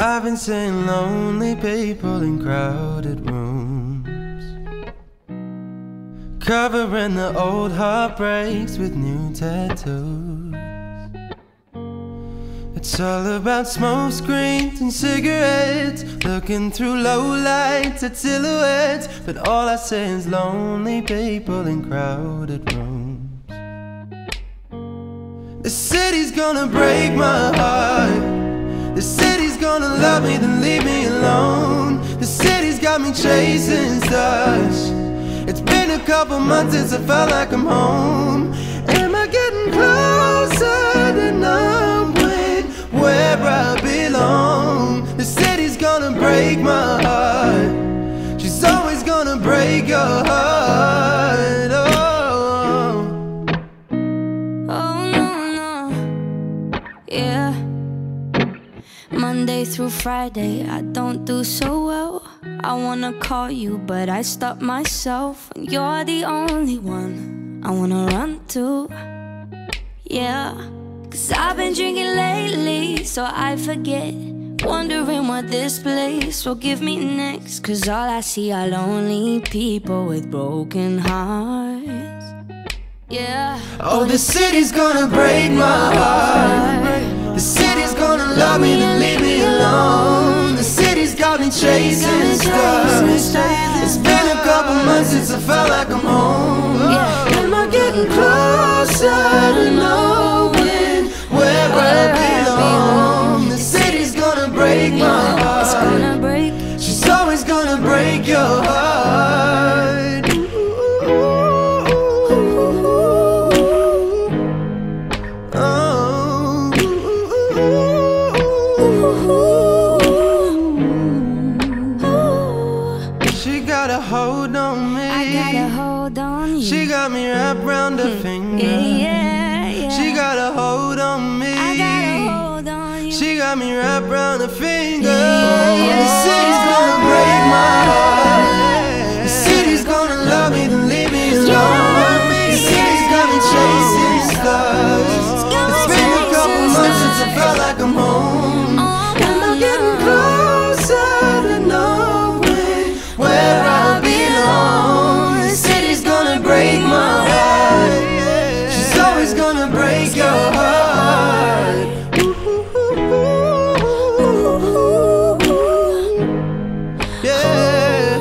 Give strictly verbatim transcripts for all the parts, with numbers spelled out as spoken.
I've been seeing lonely people in crowded rooms, covering the old heartbreaks with new tattoos. It's all about smoke screens and cigarettes, looking through low lights at silhouettes. But all I see is lonely people in crowded rooms. The city's gonna break my heart. The city's gonna love me, then leave me alone. The city's got me chasing stars. It's been a couple months since I felt like I'm home. Am I getting closer to knowing where I belong? The city's gonna break my heart. She's always gonna break your heart. Oh, oh no, no, yeah. Monday through Friday, I don't do so well. I wanna call you, but I stop myself. And you're the only one I wanna run to, yeah. Cause I've been drinking lately, so I forget. Wondering what this place will give me next. Cause all I see are lonely people with broken hearts, yeah. Oh, the city's gonna break my heart. The city's gonna love me, then leave me alone. The city's got me chasing stars. It's been a couple months since I felt like I'm home. Am I getting closer to knowing where I belong? The city's gonna break my heart. She's always gonna break your heart. Hold on me. I gotta hold on you. She got me wrapped round her finger. Yeah, yeah. She got a hold on me. I gotta hold on you. She got me wrapped round her finger. Yeah, yeah. The city's gonna break my heart. The city's gonna love me, then leave me alone. The city's got me chasing stars. It's been a couple months since I felt like I'm home. Am I getting closer to knowing where I belong? The city's gonna break my heart. She's always gonna break your heart. Yeah.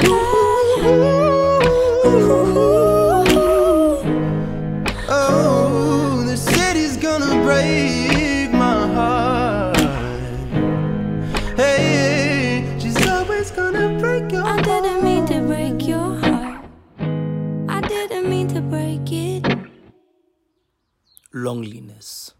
Oh, the city's gonna break my heart. Hey, she's always gonna break your heart. I didn't mean to break your heart. I didn't mean to break it. Loneliness.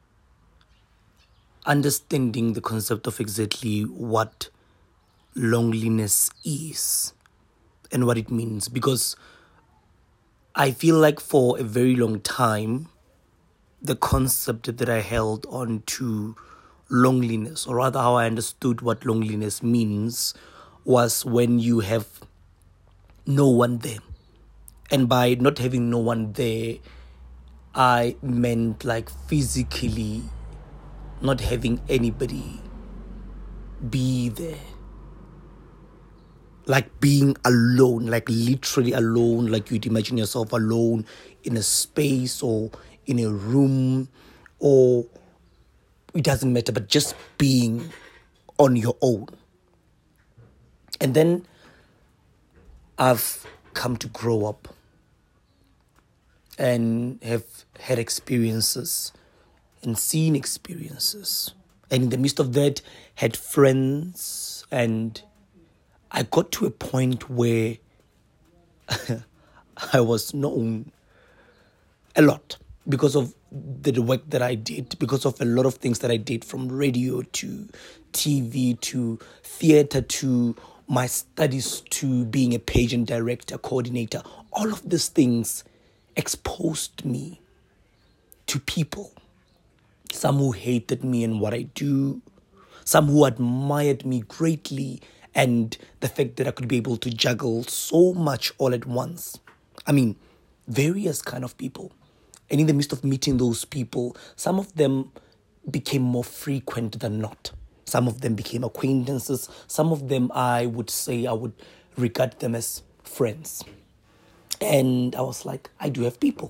Understanding the concept of exactly what loneliness is and what it means. Because I feel like for a very long time, the concept that I held on to loneliness, or rather how I understood what loneliness means, was when you have no one there. And by not having no one there, I meant like physically not having anybody be there. Like being alone, like literally alone, like you'd imagine yourself alone in a space or in a room, or it doesn't matter, but just being on your own. And then I've come to grow up and have had experiences and seen experiences. And in the midst of that, had friends, and I got to a point where I was known a lot because of the work that I did, because of a lot of things that I did, from radio to T V to theater to my studies to being a pageant director, coordinator. All of these things exposed me to people. Some who hated me and what I do, some who admired me greatly, and the fact that I could be able to juggle so much all at once. I mean, various kind of people. And in the midst of meeting those people, some of them became more frequent than not. Some of them became acquaintances. Some of them, I would say, I would regard them as friends. And I was like, I do have people.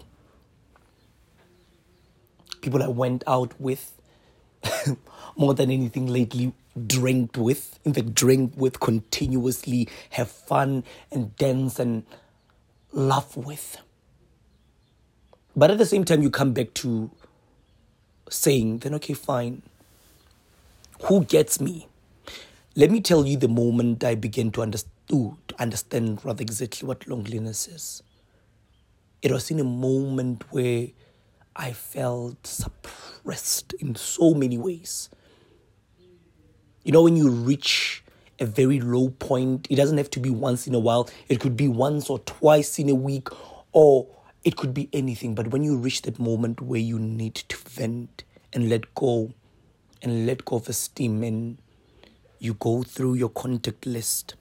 People I went out with, more than anything lately, drank with. In fact, drink with continuously, have fun and dance and laugh with. But at the same time, you come back to saying, then okay, fine. Who gets me? Let me tell you the moment I began to understand, to understand rather exactly what loneliness is. It was in a moment where I felt suppressed in so many ways. You know, when you reach a very low point, it doesn't have to be once in a while. It could be once or twice in a week, or it could be anything. But when you reach that moment where you need to vent and let go, and let go of esteem, and you go through your contact list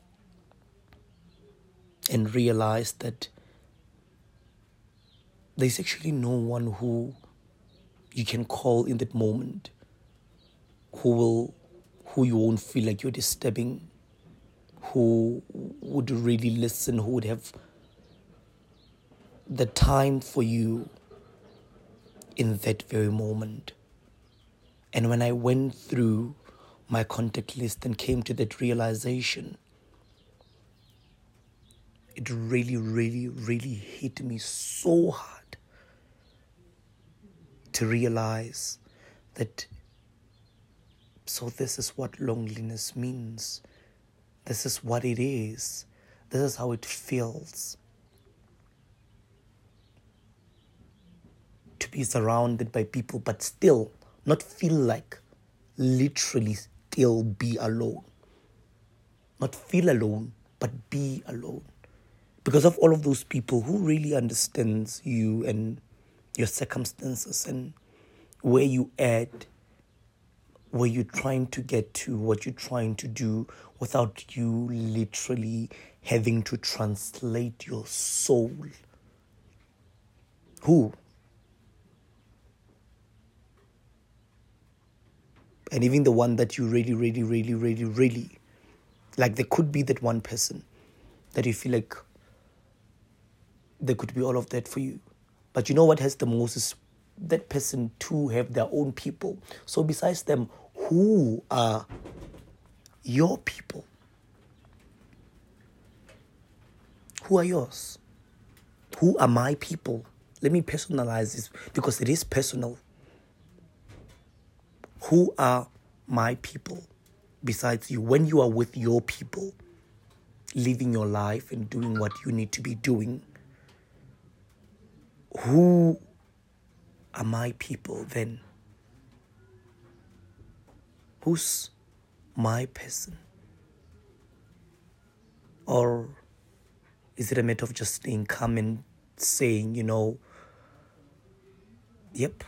and realize that there's actually no one who you can call in that moment, who will, who you won't feel like you're disturbing, who would really listen, who would have the time for you in that very moment. And when I went through my contact list and came to that realization, it really, really, really hit me so hard to realize that, so this is what loneliness means. This is what it is. This is how it feels. To be surrounded by people, but still not feel like literally still be alone. Not feel alone, but be alone. Because of all of those people who really understands you and your circumstances and where you at, where you're trying to get to, what you're trying to do, without you literally having to translate your soul. Who? And even the one that you really, really, really, really, really, like there could be that one person that you feel like there could be all of that for you. But you know what has the most is that person too have their own people. So besides them, who are your people? Who are yours? Who are my people? Let me personalize this because it is personal. Who are my people besides you? When you are with your people, living your life and doing what you need to be doing, who are my people then? Who's my person? Or is it a matter of just staying calm and saying, you know, yep,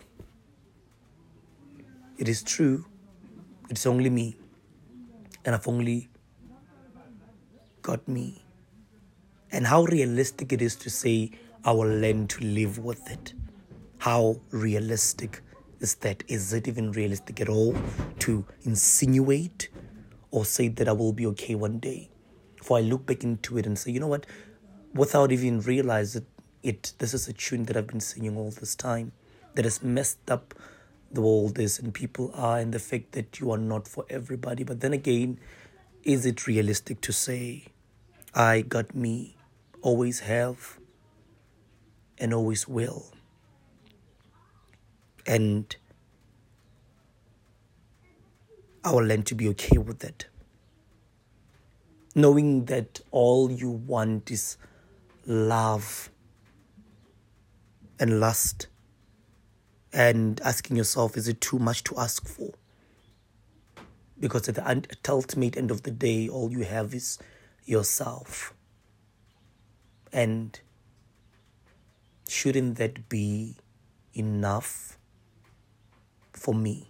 it is true, it's only me, and I've only got me. And how realistic it is to say, I will learn to live with it. How realistic is that? Is it even realistic at all to insinuate or say that I will be okay one day? For I look back into it and say, you know what? Without even realizing it, this is a tune that I've been singing all this time that has messed up the world is and people are, and the fact that you are not for everybody. But then again, is it realistic to say, I got me, always have, and always will? And I will learn to be okay with that. Knowing that all you want is love and lust. And asking yourself, is it too much to ask for? Because at the ultimate end of the day, all you have is yourself. And shouldn't that be enough for me?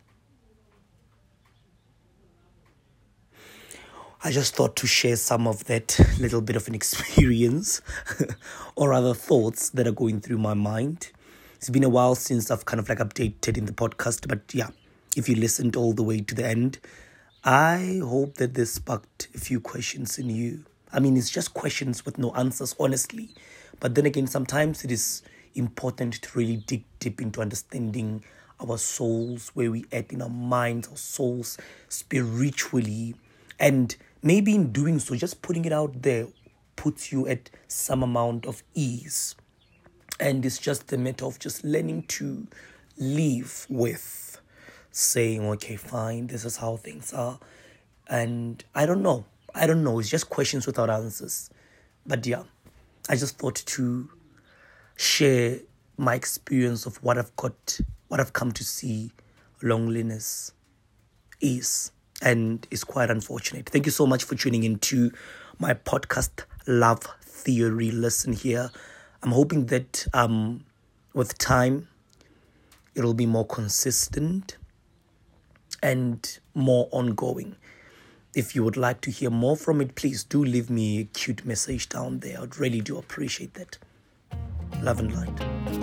I just thought to share some of that little bit of an experience or other thoughts that are going through my mind. It's been a while since I've kind of like updated in the podcast, but yeah, if you listened all the way to the end, I hope that this sparked a few questions in you. I mean, it's just questions with no answers, honestly. But then again, sometimes it is important to really dig deep into understanding our souls, where we at in our minds, our souls spiritually. And maybe in doing so, just putting it out there puts you at some amount of ease. And it's just a matter of just learning to live with saying, okay, fine, this is how things are. And I don't know. I don't know. It's just questions without answers. But yeah, I just thought to share my experience of what I've got, what I've come to see loneliness is. And it's quite unfortunate. Thank you so much for tuning into my podcast, Love Theory. Listen here. I'm hoping that um, with time, it'll be more consistent and more ongoing. If you would like to hear more from it, please do leave me a cute message down there. I'd really do appreciate that. Love and light.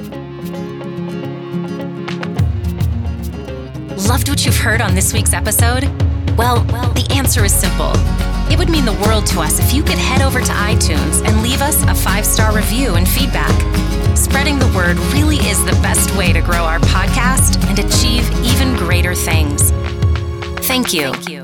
Loved what you've heard on this week's episode? Well, well, the answer is simple. It would mean the world to us if you could head over to iTunes and leave us a five-star review and feedback. Spreading the word really is the best way to grow our podcast and achieve even greater things. Thank you. Thank you.